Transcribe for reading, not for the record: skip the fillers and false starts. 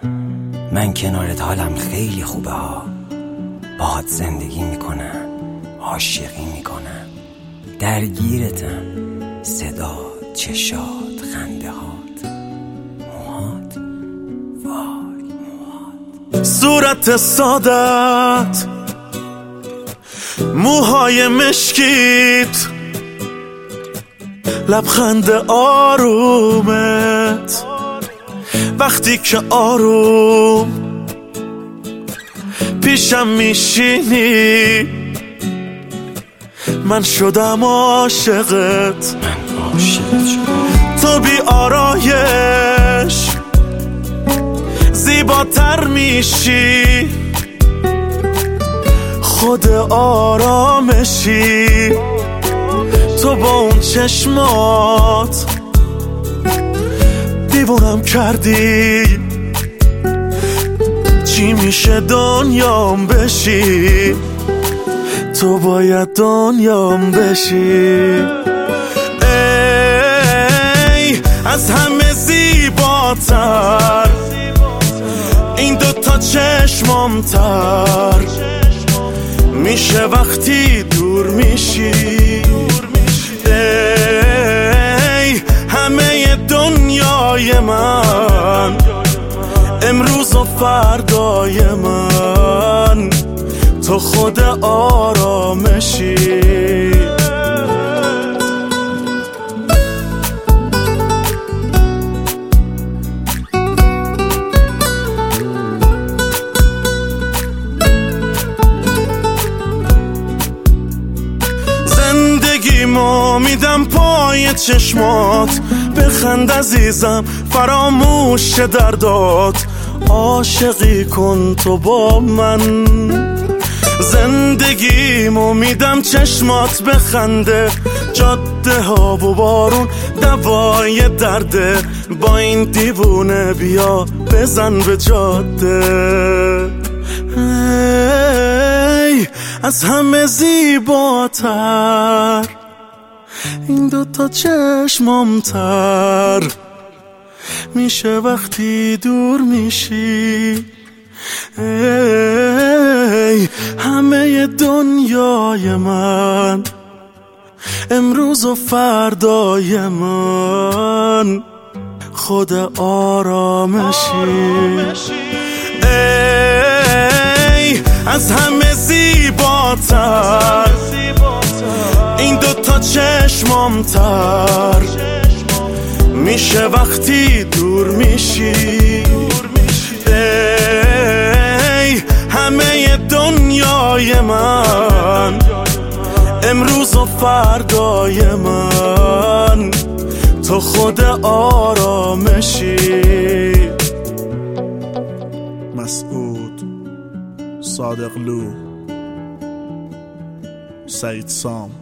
من کنارت حالم خیلی خوبه ها. باهات زندگی میکنم، عاشقی میکنم، درگیرتم. صدا، چشات، خنده هات، موهات، وای موهات. صورت سادت، موهای مشکیت، لبخند آرومت، وقتی که آروم پیشم میشینی من شدم عاشقت. تو بی آرایش زیباتر میشی، خود آرامشی. تو با اون چشمات دیوونم کردی، چی میشه دنیام بشی، تو باید دنیام بشی. ای از همه زیباتر این دوتا چشمام تر میشه وقتی دور میشی. ای همه دنیای من، امروز و فردای من، تو خود آرامشی. زندگیمو میدم پای چشمات، بخند عزیزم فراموش دردات، عاشقی کن تو با من. زندگیمو میدم چشمات بخنده، جاده ها و بارون دوای درده، با این دیوونه بیا بزن به جاده. ای از همه زیباتر این دوتا چشمام تر میشه وقتی دور میشی. ای همه دنیای من، امروز و فردای من، خود آرامشی. ای از همه زیباتر این دوتا چشمام تر میشه وقتی دور میشی. ای همه دنیای من، امروز و فردای من، تو خود آرامشی. مسعود صادقلو، سعید سام.